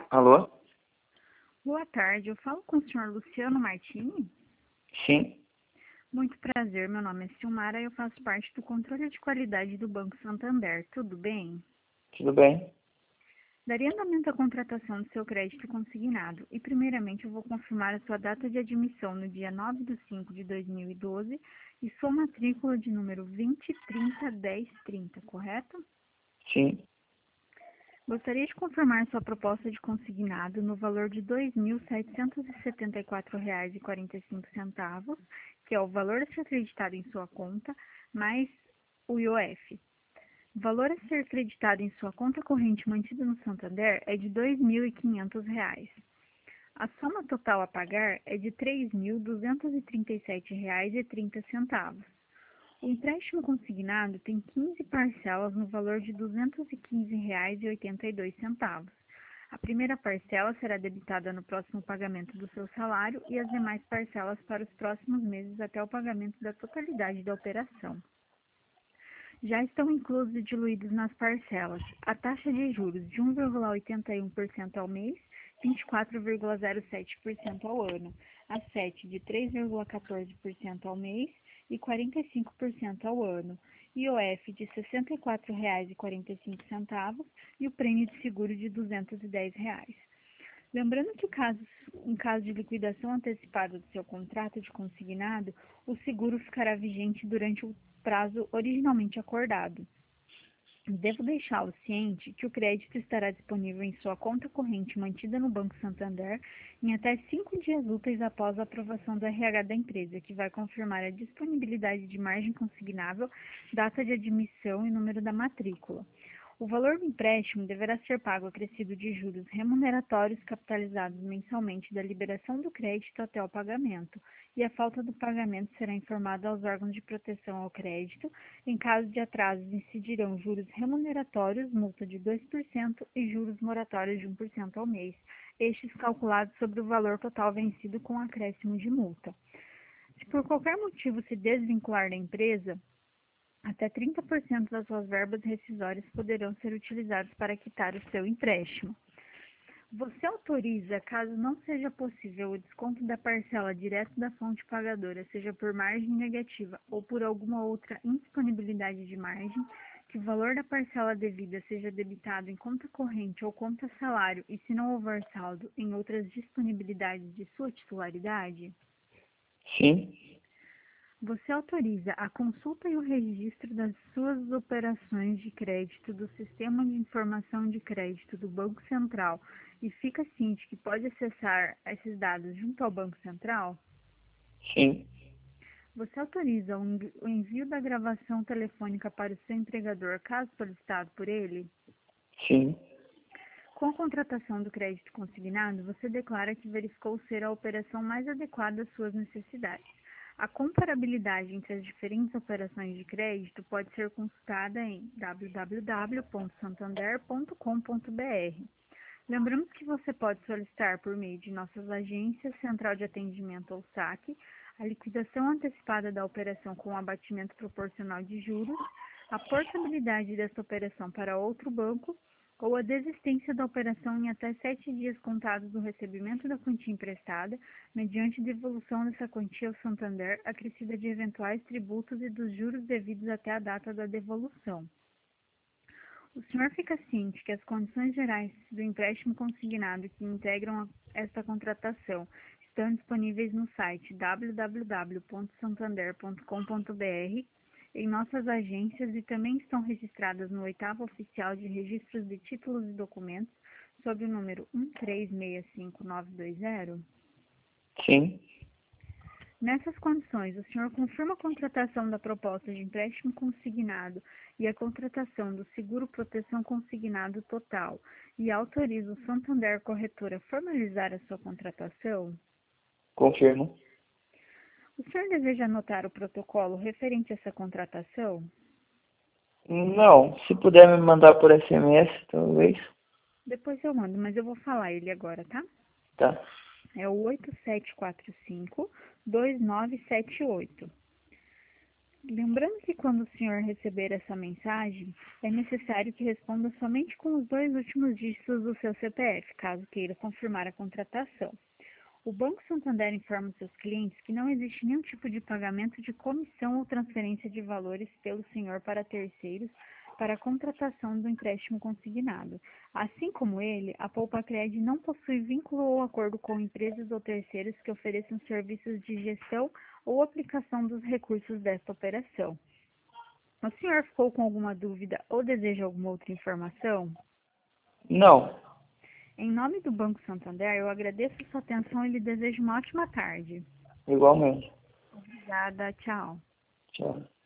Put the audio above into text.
Alô? Boa tarde, eu falo com o senhor Luciano Martini? Sim, Muito prazer, meu nome é Silmara e eu faço parte do controle de qualidade do Banco Santander, tudo bem? tudo bem? Daria andamento à contratação do seu crédito consignado e primeiramente eu vou confirmar a sua data de admissão no dia 9/5/2012 e sua matrícula de número 20301030, correto? Sim, Gostaria de confirmar sua proposta de consignado no valor de R$ 2.774,45, que é o valor a ser acreditado em sua conta, mais o IOF. O valor a ser acreditado em sua conta corrente mantida no Santander é de R$ 2.500. A soma total a pagar é de R$ 3.237,30. O empréstimo consignado tem 15 parcelas no valor de R$ 215,82. A primeira parcela será debitada no próximo pagamento do seu salário e as demais parcelas para os próximos meses até o pagamento da totalidade da operação. Já estão inclusos e diluídos nas parcelas a taxa de juros de 1,81% ao mês, 24,07% ao ano, a 7 de 3,14% ao mês e 45% ao ano, IOF de R$ 64,45 e o prêmio de seguro de R$ 210. Lembrando que em caso de liquidação antecipada do seu contrato de consignado, o seguro ficará vigente durante o prazo originalmente acordado. Devo deixá-lo ciente que o crédito estará disponível em sua conta corrente mantida no Banco Santander em até 5 dias úteis após a aprovação do RH da empresa, que vai confirmar a disponibilidade de margem consignável, data de admissão e número da matrícula. O valor do empréstimo deverá ser pago acrescido de juros remuneratórios capitalizados mensalmente da liberação do crédito até o pagamento, e a falta do pagamento será informada aos órgãos de proteção ao crédito. Em caso de atrasos, incidirão juros remuneratórios, multa de 2% e juros moratórios de 1% ao mês, estes calculados sobre o valor total vencido com acréscimo de multa. Se por qualquer motivo se desvincular da empresa, até 30% das suas verbas rescisórias poderão ser utilizadas para quitar o seu empréstimo. Você autoriza, caso não seja possível o desconto da parcela direto da fonte pagadora, seja por margem negativa ou por alguma outra indisponibilidade de margem, que o valor da parcela devida seja debitado em conta corrente ou conta salário e, se não houver saldo, em outras disponibilidades de sua titularidade? sim, Você autoriza a consulta e o registro das suas operações de crédito do Sistema de Informação de Crédito do Banco Central e fica ciente que pode acessar esses dados junto ao Banco Central? sim, Você autoriza o envio da gravação telefônica para o seu empregador, caso solicitado por ele? sim, Com a contratação do crédito consignado, você declara que verificou ser a operação mais adequada às suas necessidades. A comparabilidade entre as diferentes operações de crédito pode ser consultada em www.santander.com.br. Lembramos que você pode solicitar por meio de nossas agências, Central de Atendimento ou SAC, a liquidação antecipada da operação com abatimento proporcional de juros, a portabilidade desta operação para outro banco, ou a desistência da operação em até 7 dias contados do recebimento da quantia emprestada, mediante devolução dessa quantia ao Santander, acrescida de eventuais tributos e dos juros devidos até a data da devolução. O senhor fica ciente que as condições gerais do empréstimo consignado que integram esta contratação estão disponíveis no site www.santander.com.br, em nossas agências e também estão registradas no 8º Oficial de Registros de Títulos e Documentos, sob o número 1365920? sim, Nessas condições, o senhor confirma a contratação da proposta de empréstimo consignado e a contratação do seguro proteção consignado total e autoriza o Santander Corretora a formalizar a sua contratação? confirmo. O senhor deseja anotar o protocolo referente a essa contratação? Não, se puder me mandar por SMS, talvez. Depois eu mando, mas eu vou falar ele agora, tá? Tá, É o 8745-2978. Lembrando que quando o senhor receber essa mensagem, é necessário que responda somente com os 2 últimos dígitos do seu CPF, caso queira confirmar a contratação. O Banco Santander informa seus clientes que não existe nenhum tipo de pagamento de comissão ou transferência de valores pelo senhor para terceiros para a contratação do empréstimo consignado. Assim como ele, a Poupacred não possui vínculo ou acordo com empresas ou terceiros que ofereçam serviços de gestão ou aplicação dos recursos desta operação. O senhor ficou com alguma dúvida ou deseja alguma outra informação? Não, Em nome do Banco Santander, eu agradeço a sua atenção e lhe desejo uma ótima tarde. igualmente. Obrigada, tchau. Tchau.